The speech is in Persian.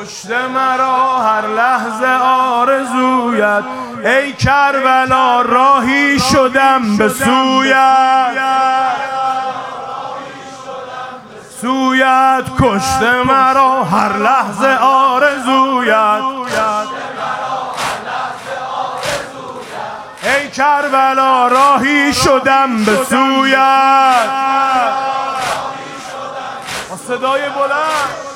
کشته مرا هر لحظه آرزویت، ای کربلا راهی شدم به سویت کشته مرا هر لحظه آرزویت، ای کربلا راهی شدم به سویت. با صدای بلند